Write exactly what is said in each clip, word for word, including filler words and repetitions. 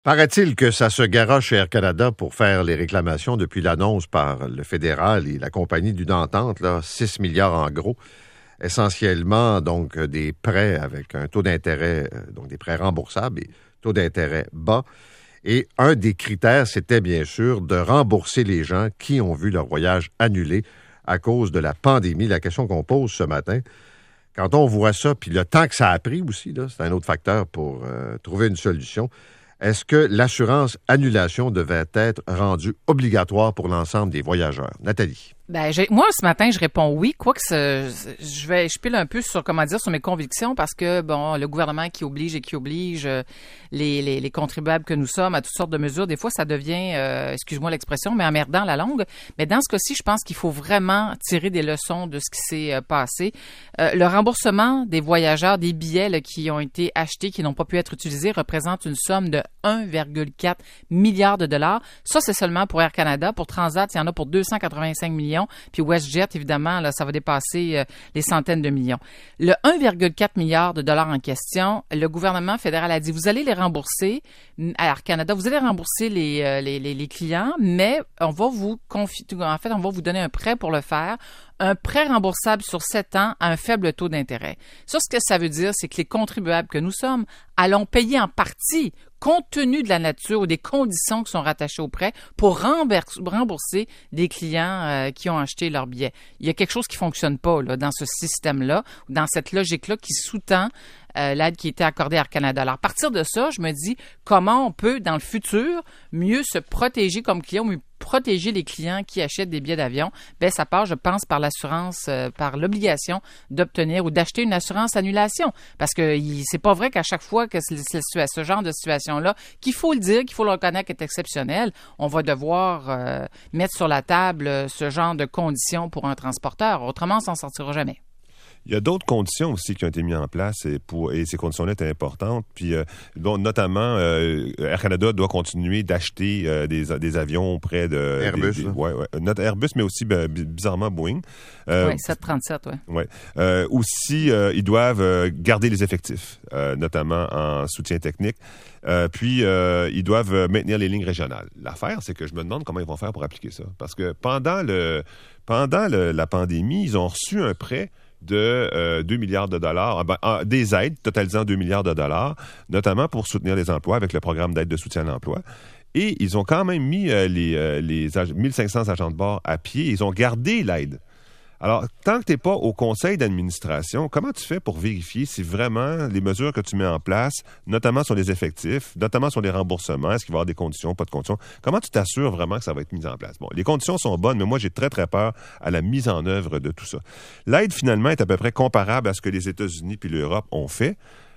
Paraît-il que ça se garoche chez Air Canada pour faire les réclamations depuis l'annonce par le fédéral et la compagnie d'une entente, là, six milliards en gros, essentiellement donc des prêts avec un taux d'intérêt, donc des prêts remboursables et taux d'intérêt bas. Et un des critères, c'était bien sûr de rembourser les gens qui ont vu leur voyage annulé à cause de la pandémie. La question qu'on pose ce matin, quand on voit ça, puis le temps que ça a pris aussi, là, c'est un autre facteur pour euh, trouver une solution. Est-ce que l'assurance annulation devait être rendue obligatoire pour l'ensemble des voyageurs? Nathalie. Ben, j'ai, moi, ce matin, je réponds oui, quoique ce, je vais, je pile un peu sur, comment dire, sur mes convictions parce que, bon, le gouvernement qui oblige et qui oblige les, les, les contribuables que nous sommes à toutes sortes de mesures, des fois, ça devient, euh, excuse-moi l'expression, mais emmerdant la longue. Mais dans ce cas-ci, je pense qu'il faut vraiment tirer des leçons de ce qui s'est euh, passé. Euh, le remboursement des voyageurs, des billets là, qui ont été achetés, qui n'ont pas pu être utilisés, représente une somme de un virgule quatre milliard de dollars. Ça, c'est seulement pour Air Canada. Pour Transat, il y en a pour deux cent quatre-vingt-cinq millions. Puis WestJet, évidemment, là, ça va dépasser euh, les centaines de millions. Le un virgule quatre milliard de dollars en question, le gouvernement fédéral a dit, vous allez les rembourser à Air Canada, vous allez rembourser les, euh, les, les, les clients, mais on va vous confier, en fait, on va vous donner un prêt pour le faire. Un prêt remboursable sur sept ans à un faible taux d'intérêt. Ça, ce que ça veut dire, c'est que les contribuables que nous sommes allons payer en partie, compte tenu de la nature ou des conditions qui sont rattachées au prêt, pour rembourser des clients euh, qui ont acheté leur billet. Il y a quelque chose qui fonctionne pas là, dans ce système-là, dans cette logique-là qui sous-tend euh, l'aide qui était accordée à Air Canada. Alors, à partir de ça, je me dis comment on peut, dans le futur, mieux se protéger comme client, mieux protéger les clients qui achètent des billets d'avion. Bien, ça part, je pense, par l'assurance, euh, par l'obligation d'obtenir ou d'acheter une assurance annulation. Parce que il, c'est pas vrai qu'à chaque fois que c'est, c'est, c'est ce genre de situation-là, qu'il faut le dire, qu'il faut le reconnaître est exceptionnel, on va devoir euh, mettre sur la table euh, ce genre de conditions pour un transporteur. Autrement, on s'en sortira jamais. Il y a d'autres conditions aussi qui ont été mises en place et, pour, et ces conditions-là étaient importantes. Puis, euh, bon, notamment, euh, Air Canada doit continuer d'acheter euh, des, des avions auprès de... Airbus. Des, des, ouais, ouais, notre Airbus, mais aussi ben, bizarrement Boeing. Euh, oui, sept cent trente-sept, oui. Ouais. Euh, aussi, euh, ils doivent euh, garder les effectifs, euh, notamment en soutien technique. Euh, puis, euh, ils doivent maintenir les lignes régionales. L'affaire, c'est que je me demande comment ils vont faire pour appliquer ça. Parce que pendant, le, pendant le, la pandémie, ils ont reçu un prêt de euh, deux milliards de dollars, ben, en, des aides totalisant deux milliards de dollars, notamment pour soutenir les emplois avec le programme d'aide de soutien à l'emploi. Et ils ont quand même mis euh, les, euh, les mille cinq cents agents de bord à pied. Ils ont gardé l'aide. Alors, tant que tu n'es pas au conseil d'administration, comment tu fais pour vérifier si vraiment les mesures que tu mets en place, notamment sur les effectifs, notamment sur les remboursements, est-ce qu'il va y avoir des conditions, pas de conditions, comment tu t'assures vraiment que ça va être mis en place? Bon, les conditions sont bonnes, mais moi, j'ai très, très peur à la mise en œuvre de tout ça. L'aide, finalement, est à peu près comparable à ce que les États-Unis puis l'Europe ont fait.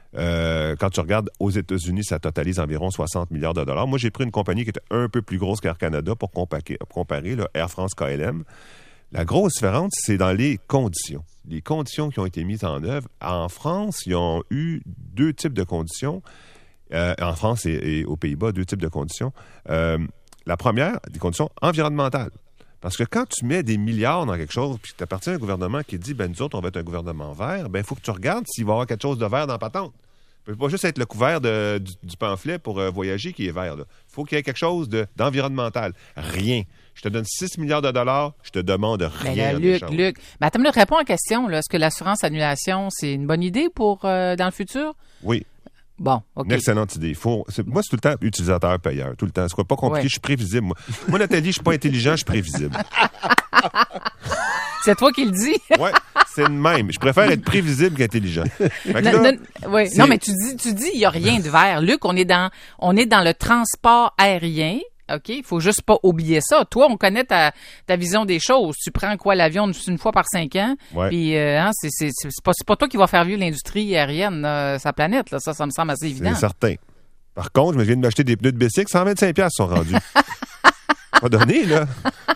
Euh, quand tu regardes aux États-Unis, ça totalise environ soixante milliards de dollars. Moi, j'ai pris une compagnie qui était un peu plus grosse qu'Air Canada pour comparer, comparer là, Air France K L M. La grosse différence, c'est dans les conditions. Les conditions qui ont été mises en œuvre. En France, ils ont eu deux types de conditions. Euh, en France et, et aux Pays-Bas, deux types de conditions. Euh, la première, des conditions environnementales. Parce que quand tu mets des milliards dans quelque chose, puis que tu appartiens à un gouvernement qui dit, ben nous autres, on va être un gouvernement vert, ben il faut que tu regardes s'il va y avoir quelque chose de vert dans la patente. Ça ne peut pas juste être le couvert de, du, du pamphlet pour euh, voyager qui est vert. Il faut qu'il y ait quelque chose de, d'environnemental. Rien. Je te donne six milliards de dollars, je te demande rien. Ben là, Luc, Luc, ben, attends, réponds à la question. Là. Est-ce que l'assurance annulation, c'est une bonne idée pour euh, dans le futur? Oui. Bon, OK. Une excellente idée. Faut, c'est, moi, c'est tout le temps utilisateur-payeur. Tout le temps. C'est pas compliqué, ouais. Je suis prévisible. Moi, moi Nathalie, je suis pas intelligent, je suis prévisible. C'est toi qui le dis. Oui, c'est le même. Je préfère être prévisible qu'intelligent. Non, là, non, ouais. non, mais tu dis, tu dis, il n'y a rien de vert. Luc, on est dans, on est dans le transport aérien. OK? Il faut juste pas oublier ça. Toi, on connaît ta, ta vision des choses. Tu prends quoi, l'avion une, une fois par cinq ans? Ouais. Puis, euh, hein, c'est, c'est, c'est, pas, c'est pas toi qui va faire vivre l'industrie aérienne, euh, sa planète, là. Ça, ça me semble assez évident. C'est certain. Par contre, je viens de m'acheter des pneus de bicycle, cent vingt-cinq dollars sont rendus. Pas donné, là.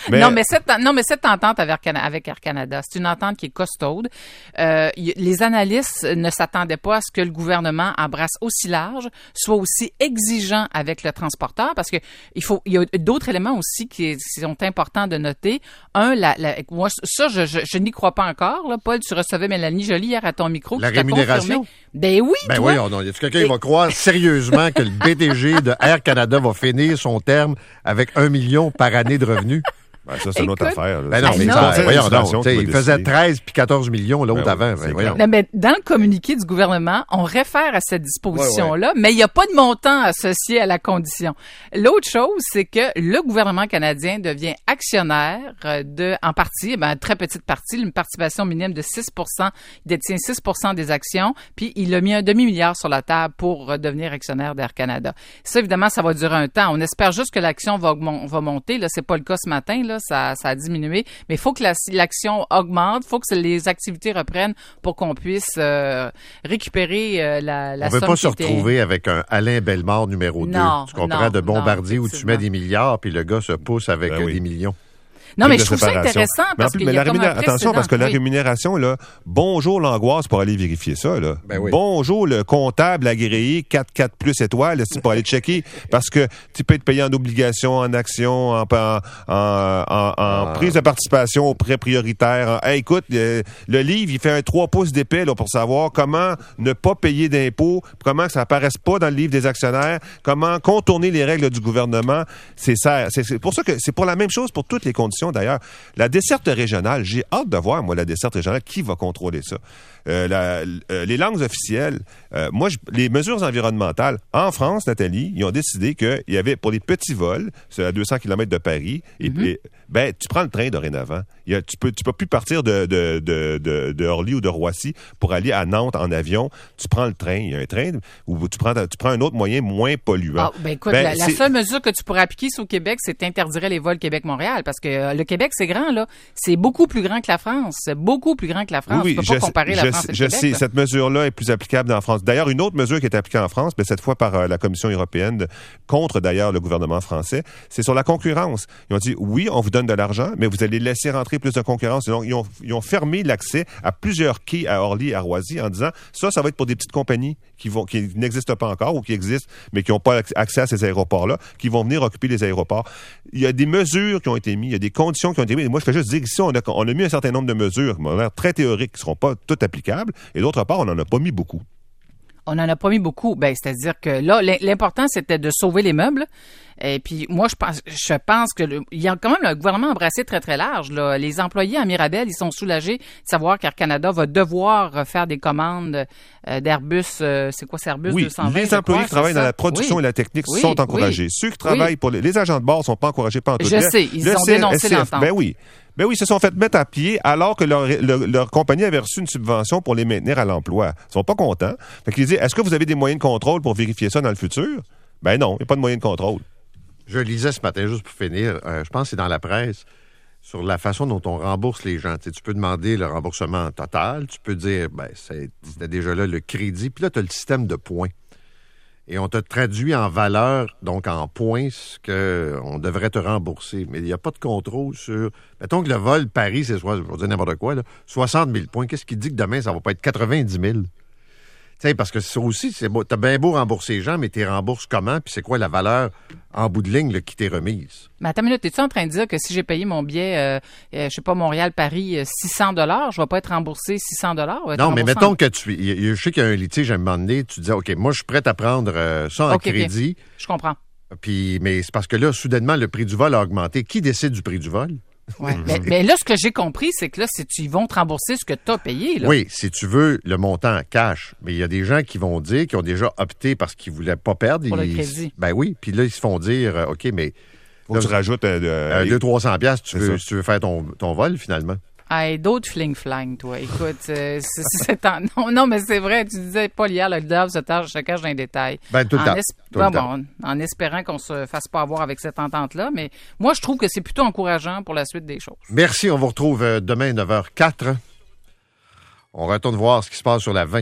Mais... Non, mais cette, non, mais cette entente avec, avec Air Canada, c'est une entente qui est costaude. Euh, y, les analystes ne s'attendaient pas à ce que le gouvernement embrasse aussi large, soit aussi exigeant avec le transporteur, parce que il faut, il y a d'autres éléments aussi qui, qui sont importants de noter. Un, la, la, moi, ça, je, je, je n'y crois pas encore. Là. Paul, tu recevais Mélanie Joly hier à ton micro. La rémunération? Ben oui, Ben toi. oui, on, y a quelqu'un qui va croire sérieusement que le B D G de Air Canada va finir son terme avec un million par année de revenus? Ben, ça, c'est une autre affaire. Là. Ben non, Ben mais non. ça, voyons donc, Qui il faisait treize puis quatorze millions l'autre Ben oui, avant. c'est Ben voyons. Non, mais dans le communiqué du gouvernement, on réfère à cette disposition-là, Ouais, ouais. mais il n'y a pas de montant associé à la condition. L'autre chose, c'est que le gouvernement canadien devient actionnaire de, en partie, ben, très petite partie, une participation minimum de six pour cent. Il détient six pour cent des actions, puis il a mis un demi-milliard sur la table pour devenir actionnaire d'Air Canada. Ça, évidemment, ça va durer un temps. On espère juste que l'action va, va monter. Là, c'est pas le cas ce matin. Là, ça, ça a diminué. Mais il faut que la, l'action augmente, il faut que les activités reprennent pour qu'on puisse euh, récupérer euh, la, la On ne veut somme pas se qui était... retrouver avec un Alain Bellemare numéro deux. Non, Tu comprends, non, de Bombardier non, où tu mets des milliards puis le gars se pousse avec Ben euh, oui. des millions. Non, mais de je trouve ça séparation. intéressant Mais en parce plus, qu'il mais y a la comme un rémunération, attention, parce que la précédent. Oui. rémunération, là, bonjour l'angoisse pour aller vérifier ça. Là. Ben oui. Bonjour le comptable agréé quatre quatre plus étoiles c'est pour aller checker parce que tu peux être payé en obligation, en action, en, en, en, en, en Ah. prise de participation au prêt prioritaire. En, hey, écoute, euh, le livre, il fait un trois pouces d'épais là, pour savoir comment ne pas payer d'impôts, comment que ça apparaisse pas dans le livre des actionnaires, comment contourner les règles du gouvernement. C'est ça. C'est, c'est pour ça que c'est pour la même chose pour toutes les conditions d'ailleurs. La desserte régionale, j'ai hâte de voir, moi, la desserte régionale, qui va contrôler ça? Euh, la, euh, les langues officielles, euh, moi, je, les mesures environnementales, en France, Nathalie, ils ont décidé qu'il y avait, pour les petits vols, c'est à deux cents kilomètres de Paris, et, Mm-hmm. et, ben, tu prends le train dorénavant. Il y a, tu peux, tu peux plus partir de, de, de, de, de Orly ou de Roissy pour aller à Nantes en avion. Tu prends le train. Il y a un train où tu prends, tu prends un autre moyen moins polluant. Ah, ben écoute, Ben, la, la c'est- seule mesure que tu pourrais appliquer sur Québec, c'est t'interdirais les vols Québec-Montréal parce que euh, le Québec, c'est grand, là. C'est beaucoup plus grand que la France. C'est beaucoup plus grand que la France. Oui, tu peux oui, pas je, comparer je, la France et le je Québec. sais, là. cette mesure-là est plus applicable en France. D'ailleurs, une autre mesure qui est appliquée en France, mais cette fois par euh, la Commission européenne, de- contre d'ailleurs le gouvernement français, c'est sur la concurrence. Ils ont dit, oui, on vous donne de l'argent, mais vous allez laisser rentrer plus de concurrence. Et donc, ils ont, ils ont fermé l'accès à plusieurs quais à Orly et à Roissy en disant, ça, ça va être pour des petites compagnies qui vont, qui n'existent pas encore ou qui existent, mais qui n'ont pas accès à ces aéroports-là, qui vont venir occuper les aéroports. Il y a des mesures qui ont été mises, il y a des conditions qui ont été mises. Et moi, je fais juste dire qu'ici, on a, on a mis un certain nombre de mesures qui ont l'air très théoriques, qui ne seront pas toutes applicables. Et d'autre part, on n'en a pas mis beaucoup. On n'en a pas mis beaucoup. Ben, c'est-à-dire que là, l'important, c'était de sauver les meubles. Et puis, moi, je pense, je pense que le, il y a quand même le gouvernement embrassé très, très large. Là. Les employés à Mirabel, ils sont soulagés de savoir qu'Air Canada va devoir faire des commandes euh, d'Airbus. Euh, c'est quoi, c'est Airbus Oui, deux cent vingt? les employés crois, qui travaillent ça? dans la production Oui. et la technique Oui, sont encouragés. oui. Ceux qui travaillent Oui. pour les, les agents de bord sont pas encouragés par tout. Je sais, ils ont dénoncé l'entente. Ben oui. Ben oui, ils se sont fait mettre à pied alors que leur, leur, leur compagnie avait reçu une subvention pour les maintenir à l'emploi. Ils sont pas contents. Fait qu'ils disent, est-ce que vous avez des moyens de contrôle pour vérifier ça dans le futur? Ben non, il n'y a pas de moyens de contrôle. Je lisais ce matin, juste pour finir, euh, je pense que c'est dans la presse, sur la façon dont on rembourse les gens. Tu sais, tu peux demander le remboursement total, tu peux dire, ben, c'est- c'était déjà là le crédit, puis là, tu as le système de points. Et on te traduit en valeur, donc en points, ce qu'on devrait te rembourser. Mais il n'y a pas de contrôle sur... Mettons que le vol Paris, c'est, soit, je vais dire n'importe quoi, là, soixante mille points. Qu'est-ce qui dit que demain, ça va pas être quatre-vingt-dix mille? Tu sais, parce que ça aussi, c'est beau. T'as bien beau rembourser les gens, mais tu les rembourses comment? Puis c'est quoi la valeur en bout de ligne là, qui t'est remise? Mais attends une minute, es-tu en train de dire que si j'ai payé mon billet, euh, euh, je sais pas, Montréal-Paris, euh, six cents dollars, je vais pas être remboursé six cents dollars? Non, mais mettons que tu... il y a- Je sais qu'il y a un litige à un moment donné, tu dis, OK, moi, je suis prêt à prendre euh, ça en OK, OK. crédit. Je comprends. Puis, mais c'est parce que là, soudainement, le prix du vol a augmenté. Qui décide du prix du vol? Ouais. mais, mais là, ce que j'ai compris, c'est que là, c'est ils vont te rembourser ce que tu as payé. Là. Oui, si tu veux le montant cash. Mais il y a des gens qui vont dire, qui ont déjà opté parce qu'ils ne voulaient pas perdre. Pour le ils- crédit. Ben oui, puis là, ils se font dire, euh, OK, mais Faut que tu rajoutes euh, de- euh, deux cents trois cents piastres, tu C'est veux, ça. si tu veux faire ton, ton vol, finalement. Hey, d'autres fling-flang, toi. Écoute, euh, c'est, c'est en- non, non, mais c'est vrai, tu disais, Paul, hier, le diable se cache, se cache dans les détails. Ben, tout le en temps. es- Tout le bon, temps. bon, en espérant qu'on se fasse pas avoir avec cette entente-là. Mais moi, je trouve que c'est plutôt encourageant pour la suite des choses. Merci, on vous retrouve euh, demain à neuf heures zéro quatre. On retourne voir ce qui se passe sur la vingt.